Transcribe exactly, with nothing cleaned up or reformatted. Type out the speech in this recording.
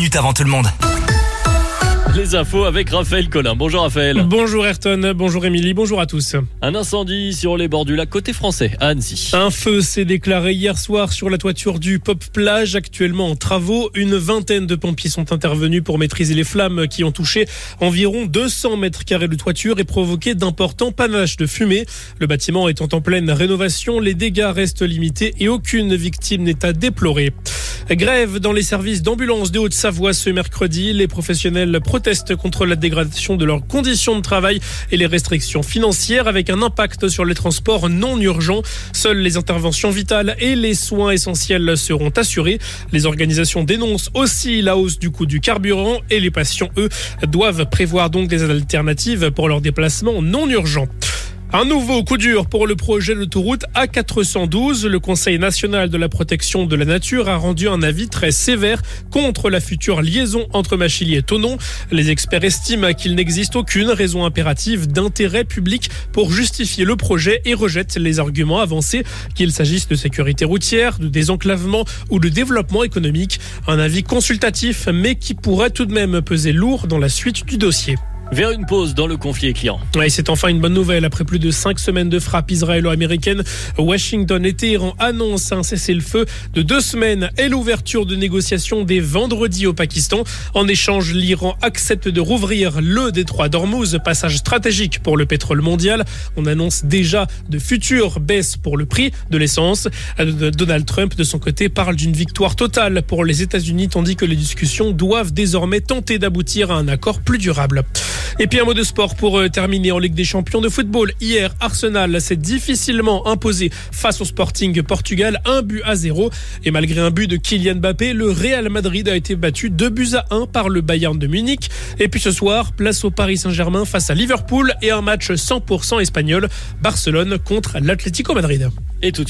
minutes avant tout le monde. Les infos avec Raphaël Collin. Bonjour Raphaël. Bonjour Ayrton, bonjour Émilie, bonjour à tous. Un incendie sur les bords du lac côté français à Annecy. Un feu s'est déclaré hier soir sur la toiture du Pop Plage, actuellement en travaux. Une vingtaine de pompiers sont intervenus pour maîtriser les flammes qui ont touché environ deux cents mètres carrés de toiture et provoqué d'importants panaches de fumée. Le bâtiment étant en pleine rénovation, les dégâts restent limités et aucune victime n'est à déplorer. Grève dans les services d'ambulance de Haute-Savoie ce mercredi. Les professionnels protestent contre la dégradation de leurs conditions de travail et les restrictions financières avec un impact sur les transports non urgents. Seules les interventions vitales et les soins essentiels seront assurés. Les organisations dénoncent aussi la hausse du coût du carburant et les patients, eux, doivent prévoir donc des alternatives pour leurs déplacements non urgents. Un nouveau coup dur pour le projet d'autoroute A quatre cent douze. Le Conseil national de la protection de la nature a rendu un avis très sévère contre la future liaison entre Machilly et Thonon. Les experts estiment qu'il n'existe aucune raison impérative d'intérêt public pour justifier le projet et rejettent les arguments avancés, qu'il s'agisse de sécurité routière, de désenclavement ou de développement économique. Un avis consultatif, mais qui pourrait tout de même peser lourd dans la suite du dossier. Vers une pause dans le conflit client. Et c'est enfin une bonne nouvelle. Après plus de cinq semaines de frappes israélo-américaines, Washington et Téhéran annoncent un cessez-le-feu de deux semaines et l'ouverture de négociations dès vendredi au Pakistan. En échange, l'Iran accepte de rouvrir le détroit d'Ormuz, passage stratégique pour le pétrole mondial. On annonce déjà de futures baisses pour le prix de l'essence. Donald Trump, de son côté, parle d'une victoire totale pour les États-Unis, tandis que les discussions doivent désormais tenter d'aboutir à un accord plus durable. Et puis un mot de sport pour terminer en Ligue des Champions de football. Hier, Arsenal s'est difficilement imposé face au Sporting Portugal, un but à zéro. Et malgré un but de Kylian Mbappé, le Real Madrid a été battu deux buts à un par le Bayern de Munich. Et puis ce soir, place au Paris Saint-Germain face à Liverpool et un match cent pour cent espagnol, Barcelone contre l'Atlético Madrid. Et tout